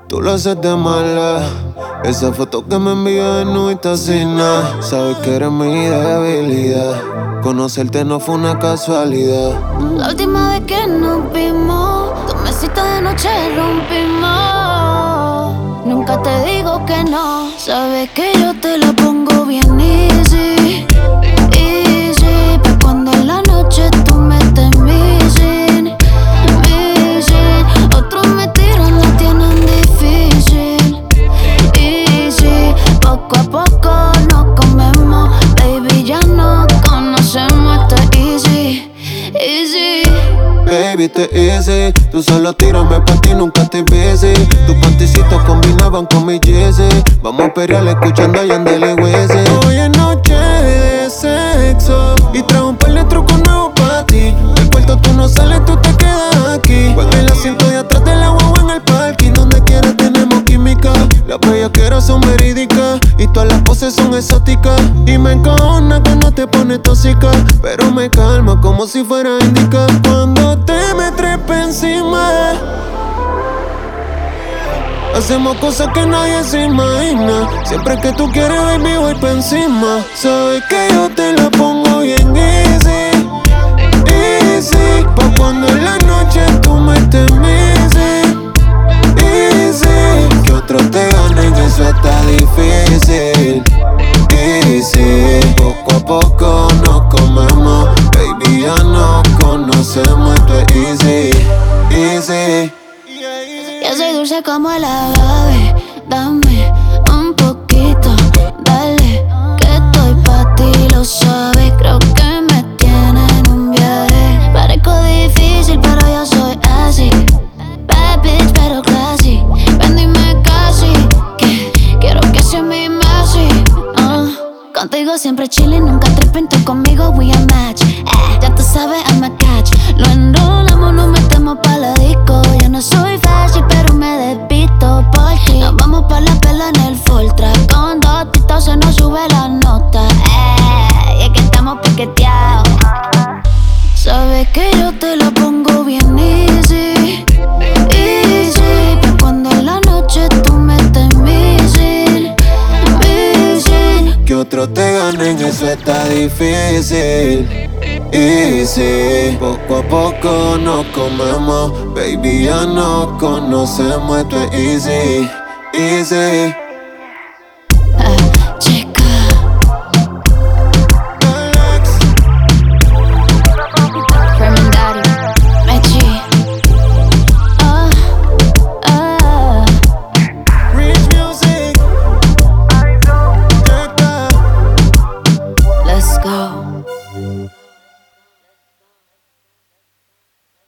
Tú lo haces de mala. Esa foto que me envió no está sin nada. Sabes que eres mi debilidad. Conocerte no fue una casualidad. La última vez que nos vimos, tu mesita de noche rompimos. Nunca te digo que no. Sabes que yo te la pongo bien easy. Easy, pero cuando en la noche tú me estés missing. Otros me tiran, la tienen difícil. Easy, poco a poco nos comemos. Baby, ya no conocemos, esto es easy. Easy. Baby, te easy. Tú solo tírame pa' ti, nunca te busy. Tus panticitos combinaban con mi jersey. Vamos a pelear escuchando a Yandel y Weezy. Hoy es noche de sexo y traigo un par de trucos nuevos pa' ti. Del cuarto tú no sales, tú te quedas aquí. En el asiento de atrás de la guagua en el parking. Donde quiera tenemos química. Las bellaqueras son verídicas y todas las poses son exóticas. Y me encojona cuando te pones tóxica, pero me calma como si fuera indica. Cuando te me trepe encima, hacemos cosas que nadie se imagina. Siempre que tú quieres, baby, voy pa' encima. Sabes que yo te la pongo bien easy. Easy, pa' cuando en la noche tú me estés missing. Easy, que otros te ganen, eso está difícil. Easy, poco a poco nos comemos. Baby, ya nos conocemos, esto es easy. Easy. Yo soy dulce como el agave. Dame un poquito, dale, que estoy pa' ti, lo sabes. Creo que me tiene en un viaje. Parezco difícil, pero yo soy así. Bad bitch, pero classy. Ven, dime casi que quiero que seas mi Messi. Contigo siempre chillin', nunca trippin'. Tú conmigo, we a match. Ya tú sabes, I'm a catch. Lo enrolamos, nos metemos pa' la disco. Yo no soy flashy, pero me despisto por ti. Nos vamos pa' la pela en el full track. Con dos titos se nos sube la nota. Y es que estamos piqueteados. Sabes que yo te la pongo bien easy. Easy, pero cuando en la noche tú me estés missing. Que otros te ganen, eso está difícil. Easy, poco a poco nos comemos. Baby, ya nos conocemos, esto es easy. Easy.